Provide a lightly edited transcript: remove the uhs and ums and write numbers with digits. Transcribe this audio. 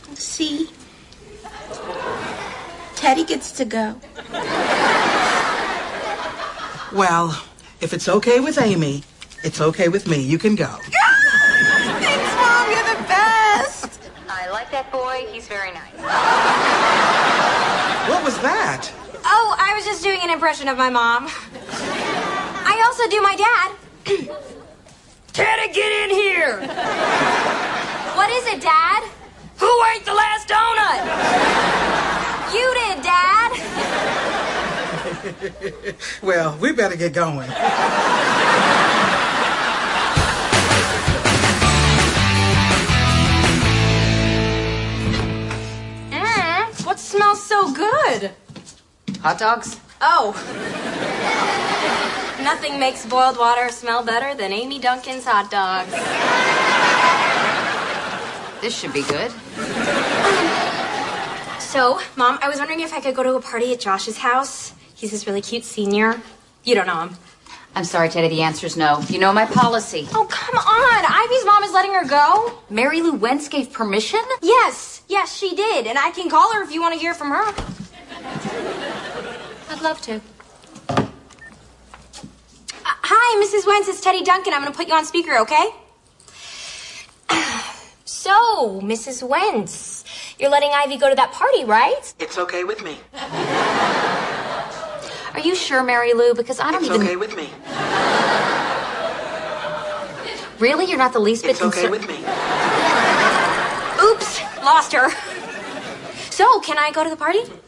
See? Teddy gets to go. Well, if it's okay with Amy, it's okay with me. You can go. Thanks, Mom. You're the best. I like that boy. He's very nice. What was that? Oh, I was just doing an impression of my mom. I also do my dad. Teddy, get in here! What is it, Dad? Who ate the last donut? You did, Dad. Well, we better get going. What smells so good? Hot dogs? Oh. Nothing makes boiled water smell better than Amy Duncan's hot dogs. This should be good. So, Mom, I was wondering if I could go to a party at Josh's house. He's this really cute senior. You don't know him. I'm sorry, Teddy, the answer's no. You know my policy. Oh, come on. Ivy's mom is letting her go. Mary Lou Wentz gave permission? Yes, she did. And I can call her if you want to hear from her. I'd love to. Hi, Mrs. Wentz. It's Teddy Duncan. I'm going to put you on speaker, okay? So, Mrs. Wentz, you're letting Ivy go to that party, right? It's okay with me. Are you sure, Mary Lou? Because I don't It's even... okay with me. Really? You're not the least bit It's okay concerned? with me. Oops, lost her. So, can I go to the party?